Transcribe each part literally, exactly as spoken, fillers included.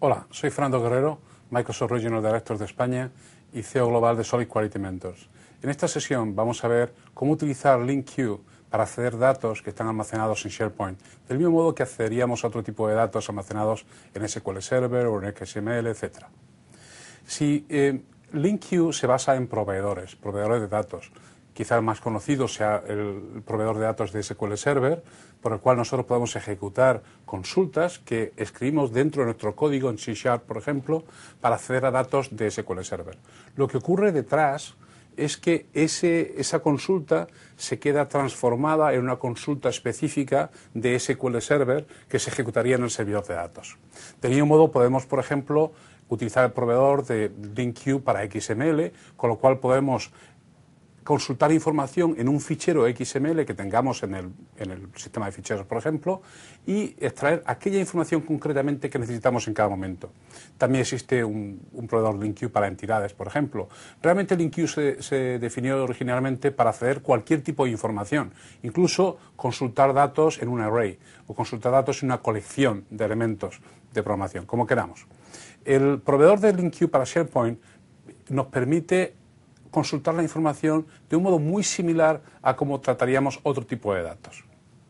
Hola, soy Fernando Guerrero, Microsoft Regional Director de España y C E O global de Solid Quality Mentors. En esta sesión vamos a ver cómo utilizar LINQ para acceder a datos que están almacenados en SharePoint, del mismo modo que accederíamos a otro tipo de datos almacenados en S Q L Server o en X M L, etcétera. Si eh, LINQ se basa en proveedores, proveedores de datos, quizá el más conocido sea el proveedor de datos de S Q L Server, por el cual nosotros podemos ejecutar consultas que escribimos dentro de nuestro código en C Sharp, por ejemplo, para acceder a datos de S Q L Server. Lo que ocurre detrás es que ese, esa consulta se queda transformada en una consulta específica de S Q L Server que se ejecutaría en el servidor de datos. De ningún modo podemos, por ejemplo, utilizar el proveedor de LINQ para X M L, con lo cual podemos consultar información en un fichero X M L que tengamos en el, en el sistema de ficheros, por ejemplo, y extraer aquella información concretamente que necesitamos en cada momento. También existe un, un proveedor LINQ para entidades, por ejemplo. Realmente LINQ se, se definió originalmente para acceder a cualquier tipo de información, incluso consultar datos en un array o consultar datos en una colección de elementos de programación, como queramos. El proveedor de LINQ para SharePoint nos permite consultar la información de un modo muy similar a cómo trataríamos otro tipo de datos.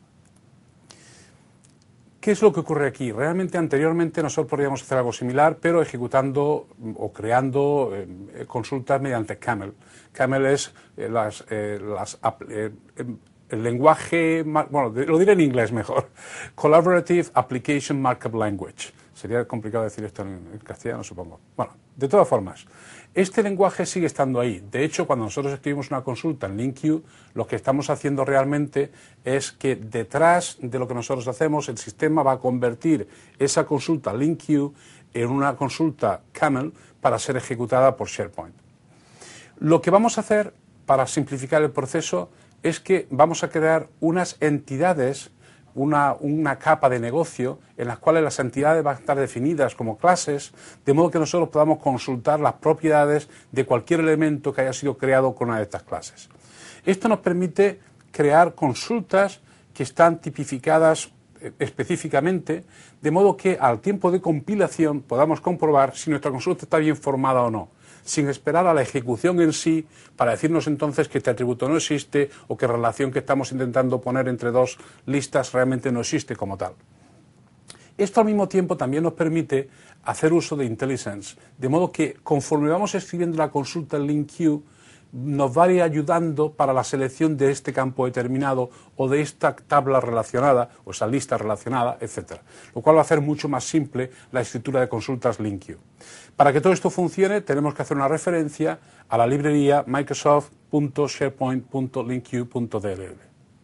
¿Qué es lo que ocurre aquí? Realmente anteriormente nosotros podríamos hacer algo similar, pero ejecutando o creando eh, consultas mediante CAML. CAML es eh, las, eh, las, eh, el lenguaje, bueno, lo diré en inglés mejor, Collaborative Application Markup Language. Sería complicado decir esto en castellano, supongo. Bueno, de todas formas, este lenguaje sigue estando ahí. De hecho, cuando nosotros escribimos una consulta en LINQ, lo que estamos haciendo realmente es que detrás de lo que nosotros hacemos, el sistema va a convertir esa consulta LINQ en una consulta CAML para ser ejecutada por SharePoint. Lo que vamos a hacer para simplificar el proceso es que vamos a crear unas entidades, Una, una capa de negocio en las cuales las entidades van a estar definidas como clases, de modo que nosotros podamos consultar las propiedades de cualquier elemento que haya sido creado con una de estas clases. Esto nos permite crear consultas que están tipificadas específicamente, de modo que al tiempo de compilación podamos comprobar si nuestra consulta está bien formada o no, sin esperar a la ejecución en sí para decirnos entonces que este atributo no existe o que la relación que estamos intentando poner entre dos listas realmente no existe como tal. Esto al mismo tiempo también nos permite hacer uso de IntelliSense, de modo que conforme vamos escribiendo la consulta en LINQ, nos va a ir ayudando para la selección de este campo determinado o de esta tabla relacionada o esa lista relacionada, etcétera. Lo cual va a hacer mucho más simple la escritura de consultas LINQ. Para que todo esto funcione tenemos que hacer una referencia a la librería microsoft punto sharepoint punto linq punto d l l.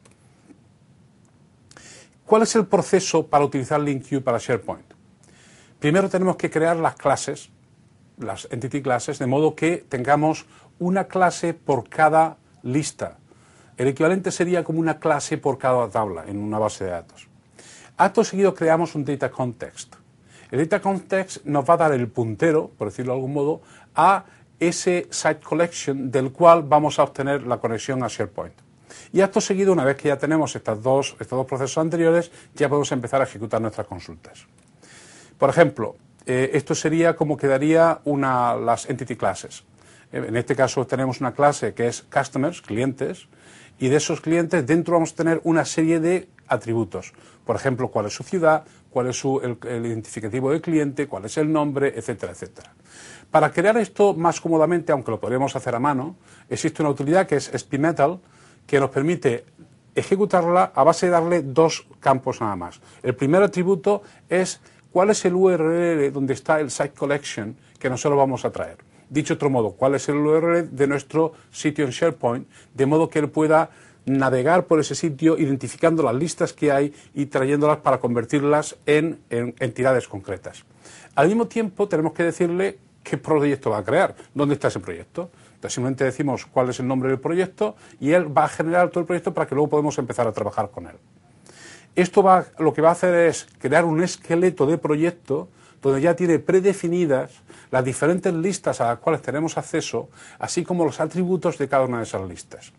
¿Cuál es el proceso para utilizar LINQ para SharePoint? Primero tenemos que crear las clases, las entity classes, de modo que tengamos una clase por cada lista. El equivalente sería como una clase por cada tabla en una base de datos. Acto seguido creamos un data context. El data context nos va a dar el puntero, por decirlo de algún modo, a ese site collection del cual vamos a obtener la conexión a SharePoint. Y acto seguido, una vez que ya tenemos estas dos, estos dos procesos anteriores, ya podemos empezar a ejecutar nuestras consultas. Por ejemplo, eh, esto sería como quedaría una, las entity classes. En este caso tenemos una clase que es customers, clientes, y de esos clientes dentro vamos a tener una serie de atributos. Por ejemplo, cuál es su ciudad, cuál es su, el, el identificativo del cliente, cuál es el nombre, etcétera, etcétera. Para crear esto más cómodamente, aunque lo podríamos hacer a mano, existe una utilidad que es SPMetal, que nos permite ejecutarla a base de darle dos campos nada más. El primer atributo es cuál es el U R L donde está el site collection que nosotros vamos a traer. Dicho de otro modo, cuál es el U R L de nuestro sitio en SharePoint, de modo que él pueda navegar por ese sitio identificando las listas que hay y trayéndolas para convertirlas en, en entidades concretas. Al mismo tiempo tenemos que decirle qué proyecto va a crear, dónde está ese proyecto. Entonces simplemente decimos cuál es el nombre del proyecto y él va a generar todo el proyecto para que luego podamos empezar a trabajar con él. Esto va, lo que va a hacer es crear un esqueleto de proyecto donde ya tiene predefinidas las diferentes listas a las cuales tenemos acceso, así como los atributos de cada una de esas listas.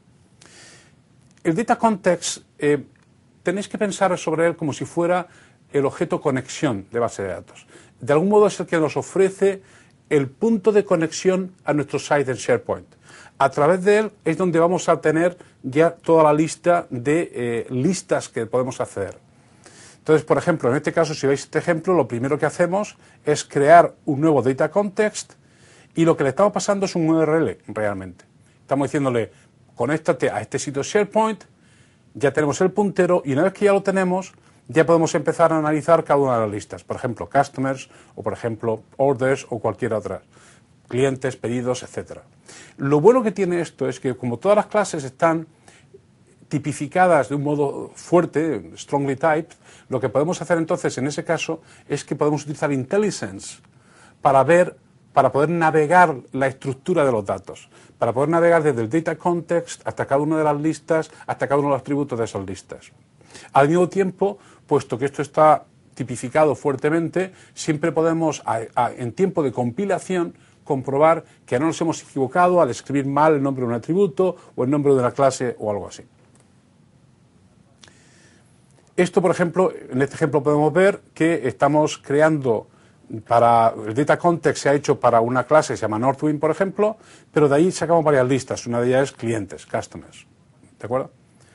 El data context, eh, tenéis que pensar sobre él como si fuera el objeto conexión de base de datos. De algún modo es el que nos ofrece el punto de conexión a nuestro site en SharePoint. A través de él es donde vamos a tener ya toda la lista de eh, listas que podemos acceder. Entonces, por ejemplo, en este caso, si veis este ejemplo, lo primero que hacemos es crear un nuevo data context y lo que le estamos pasando es un U R L realmente. Estamos diciéndole, conéctate a este sitio SharePoint, ya tenemos el puntero y una vez que ya lo tenemos, ya podemos empezar a analizar cada una de las listas. Por ejemplo, customers o, por ejemplo, orders o cualquier otra. Clientes, pedidos, etcétera. Lo bueno que tiene esto es que como todas las clases están tipificadas de un modo fuerte, strongly typed, lo que podemos hacer entonces en ese caso es que podemos utilizar IntelliSense para ver, para poder navegar la estructura de los datos, para poder navegar desde el data context hasta cada una de las listas, hasta cada uno de los atributos de esas listas. Al mismo tiempo, puesto que esto está tipificado fuertemente, siempre podemos, a, a, en tiempo de compilación, comprobar que no nos hemos equivocado al escribir mal el nombre de un atributo o el nombre de una clase o algo así. Esto, por ejemplo, en este ejemplo podemos ver que estamos creando para el data context se ha hecho para una clase que se llama Northwind, por ejemplo, pero de ahí sacamos varias listas. Una de ellas es clientes, customers. ¿De acuerdo?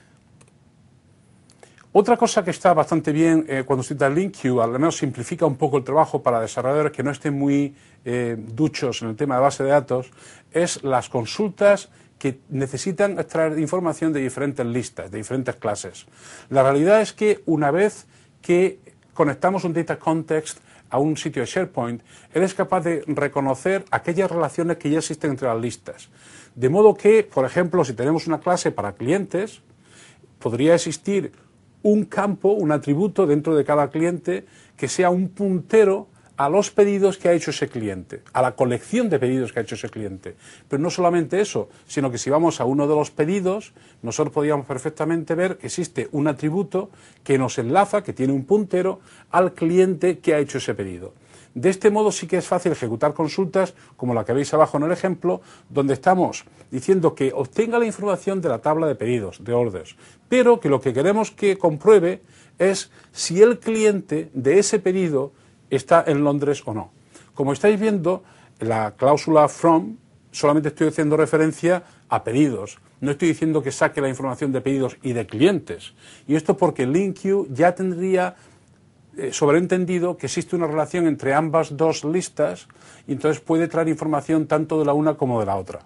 Otra cosa que está bastante bien eh, cuando se utiliza LinkQ, al menos simplifica un poco el trabajo para desarrolladores que no estén muy eh, duchos en el tema de base de datos, es las consultas que necesitan extraer información de diferentes listas, de diferentes clases. La realidad es que una vez que conectamos un data context a un sitio de SharePoint, él es capaz de reconocer aquellas relaciones que ya existen entre las listas. De modo que, por ejemplo, si tenemos una clase para clientes, podría existir un campo, un atributo dentro de cada cliente que sea un puntero a los pedidos que ha hecho ese cliente, a la colección de pedidos que ha hecho ese cliente. Pero no solamente eso, sino que si vamos a uno de los pedidos, nosotros podríamos perfectamente ver que existe un atributo que nos enlaza, que tiene un puntero, al cliente que ha hecho ese pedido. De este modo sí que es fácil ejecutar consultas como la que veis abajo en el ejemplo, donde estamos diciendo que obtenga la información de la tabla de pedidos, de orders, pero que lo que queremos que compruebe es si el cliente de ese pedido está en Londres o no. Como estáis viendo, la cláusula from solamente estoy haciendo referencia a pedidos. No estoy diciendo que saque la información de pedidos y de clientes. Y esto porque LinkQ ya tendría eh, sobreentendido que existe una relación entre ambas dos listas y entonces puede traer información tanto de la una como de la otra.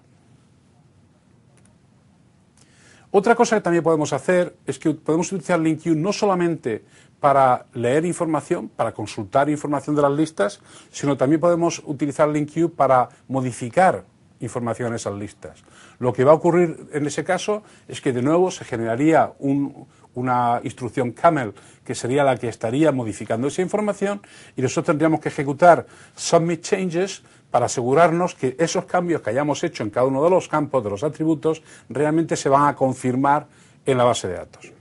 Otra cosa que también podemos hacer es que podemos utilizar LinkQ no solamente para leer información, para consultar información de las listas, sino también podemos utilizar LinkQ para modificar información en esas listas. Lo que va a ocurrir en ese caso es que de nuevo se generaría un, una instrucción camel que sería la que estaría modificando esa información y nosotros tendríamos que ejecutar submit changes para asegurarnos que esos cambios que hayamos hecho en cada uno de los campos, de los atributos, realmente se van a confirmar en la base de datos.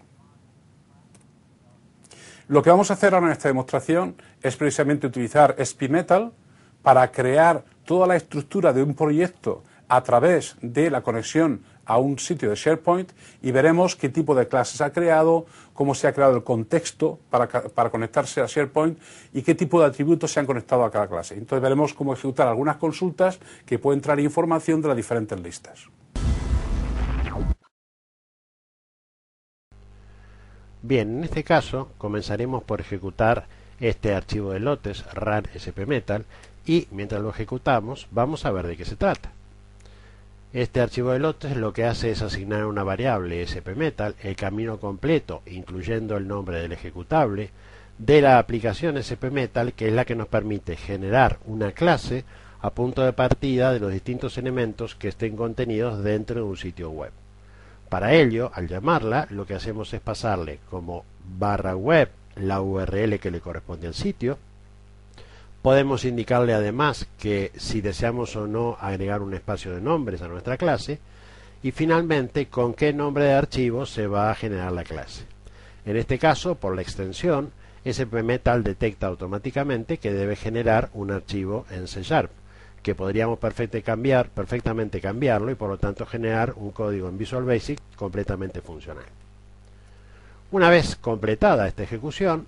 Lo que vamos a hacer ahora en esta demostración es precisamente utilizar S P Metal para crear toda la estructura de un proyecto a través de la conexión a un sitio de SharePoint y veremos qué tipo de clases ha creado, cómo se ha creado el contexto para, para conectarse a SharePoint y qué tipo de atributos se han conectado a cada clase. Entonces veremos cómo ejecutar algunas consultas que pueden traer información de las diferentes listas. Bien, en este caso comenzaremos por ejecutar este archivo de lotes run spmetal y mientras lo ejecutamos vamos a ver de qué se trata. Este archivo de lotes lo que hace es asignar a una variable spmetal el camino completo, incluyendo el nombre del ejecutable, de la aplicación spmetal, que es la que nos permite generar una clase a punto de partida de los distintos elementos que estén contenidos dentro de un sitio web. Para ello, al llamarla, lo que hacemos es pasarle como barra web la U R L que le corresponde al sitio. Podemos indicarle además que si deseamos o no agregar un espacio de nombres a nuestra clase. Y finalmente, con qué nombre de archivo se va a generar la clase. En este caso, por la extensión, spmetal detecta automáticamente que debe generar un archivo en C Sharp, que podríamos perfectamente, cambiar, perfectamente cambiarlo y por lo tanto generar un código en Visual Basic completamente funcional. Una vez completada esta ejecución,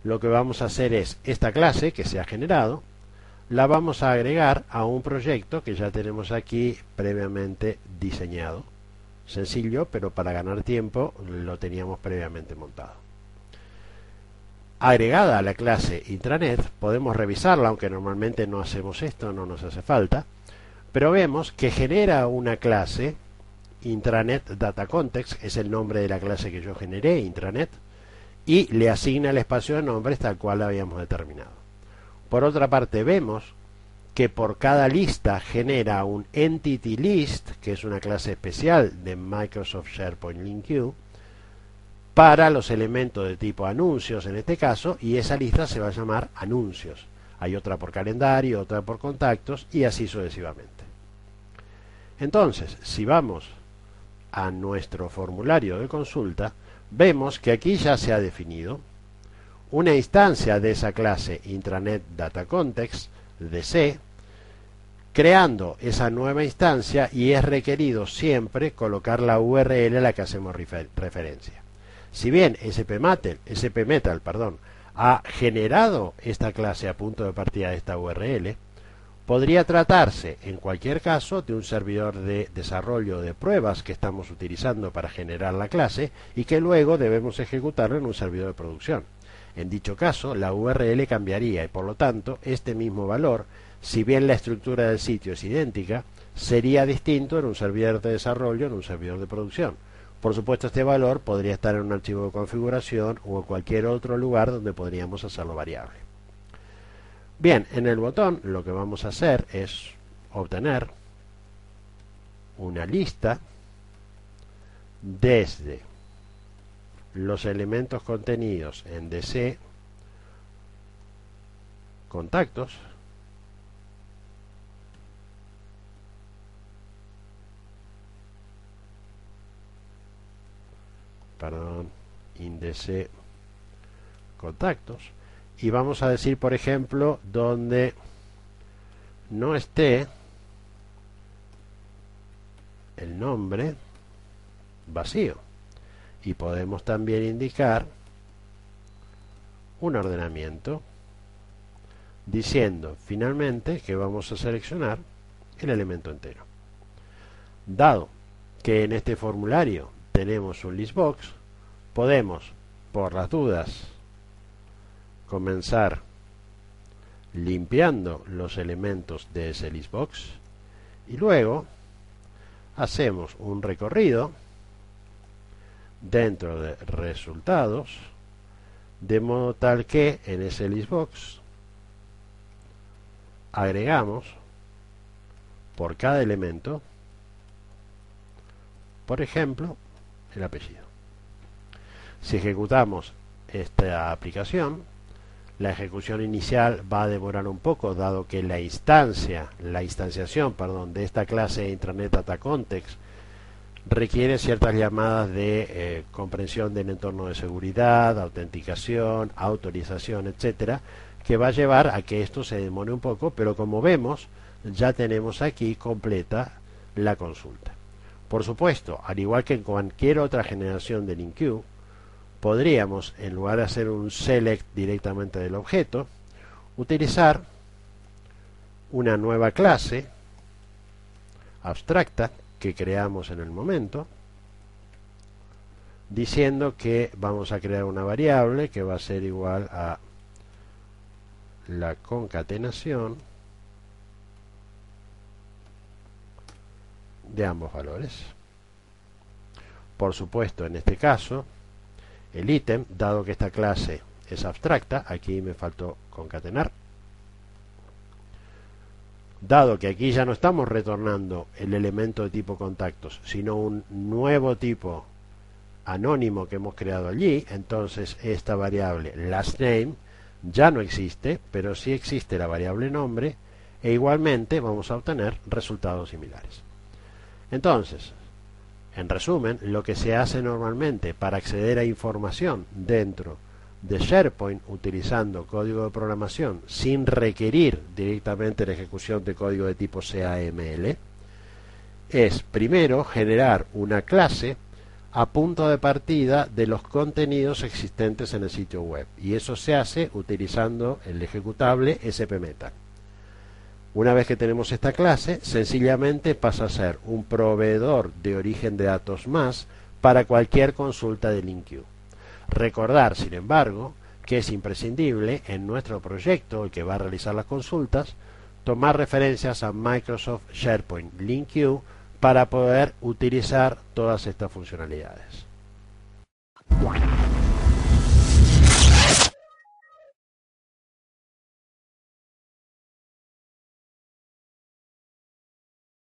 lo que vamos a hacer es, esta clase que se ha generado, la vamos a agregar a un proyecto que ya tenemos aquí previamente diseñado. Sencillo, pero para ganar tiempo lo teníamos previamente montado. Agregada a la clase intranet, podemos revisarla, aunque normalmente no hacemos esto, no nos hace falta, pero vemos que genera una clase intranet data context, es el nombre de la clase que yo generé, intranet, y le asigna el espacio de nombres tal cual lo habíamos determinado. Por otra parte, vemos que por cada lista genera un entity list, que es una clase especial de Microsoft SharePoint LinkU, para los elementos de tipo anuncios en este caso, y esa lista se va a llamar anuncios. Hay otra por calendario, otra por contactos, y así sucesivamente. Entonces, si vamos a nuestro formulario de consulta, vemos que aquí ya se ha definido una instancia de esa clase intranet data context D C, creando esa nueva instancia, y es requerido siempre colocar la U R L a la que hacemos refer referencia. Si bien S P Metal, S P Metal perdón, ha generado esta clase a punto de partida de esta U R L, podría tratarse en cualquier caso de un servidor de desarrollo de pruebas que estamos utilizando para generar la clase y que luego debemos ejecutarlo en un servidor de producción. En dicho caso, la U R L cambiaría y por lo tanto este mismo valor, si bien la estructura del sitio es idéntica, sería distinto en un servidor de desarrollo en un servidor de producción. Por supuesto, este valor podría estar en un archivo de configuración o en cualquier otro lugar donde podríamos hacerlo variable. Bien, en el botón lo que vamos a hacer es obtener una lista desde los elementos contenidos en D C contactos perdón, índice contactos, y vamos a decir, por ejemplo, donde no esté el nombre vacío, y podemos también indicar un ordenamiento diciendo finalmente que vamos a seleccionar el elemento entero. Dado que en este formulario tenemos un listbox, podemos, por las dudas, comenzar limpiando los elementos de ese listbox y luego hacemos un recorrido dentro de resultados, de modo tal que en ese listbox agregamos por cada elemento, por ejemplo, el apellido. Si ejecutamos esta aplicación, la ejecución inicial va a demorar un poco, dado que la instancia, la instanciación, perdón, de esta clase intranet data context requiere ciertas llamadas de eh, comprensión del entorno de seguridad, autenticación, autorización, etcétera, que va a llevar a que esto se demore un poco, pero como vemos, ya tenemos aquí completa la consulta. Por supuesto, al igual que en cualquier otra generación de LinkU, podríamos, en lugar de hacer un select directamente del objeto, utilizar una nueva clase abstracta que creamos en el momento, diciendo que vamos a crear una variable que va a ser igual a la concatenación de ambos valores. Por supuesto, en este caso, el ítem, dado que esta clase es abstracta, aquí me faltó concatenar, dado que aquí ya no estamos retornando el elemento de tipo contactos, sino un nuevo tipo anónimo que hemos creado allí, entonces esta variable lastName ya no existe, pero sí existe la variable nombre, e igualmente vamos a obtener resultados similares. Entonces, en resumen, lo que se hace normalmente para acceder a información dentro de SharePoint utilizando código de programación sin requerir directamente la ejecución de código de tipo C A M L es primero generar una clase a punto de partida de los contenidos existentes en el sitio web, y eso se hace utilizando el ejecutable spmetal. Una vez que tenemos esta clase, sencillamente pasa a ser un proveedor de origen de datos más para cualquier consulta de LINQ. Recordar, sin embargo, que es imprescindible en nuestro proyecto, el que va a realizar las consultas, tomar referencias a Microsoft SharePoint LINQ para poder utilizar todas estas funcionalidades.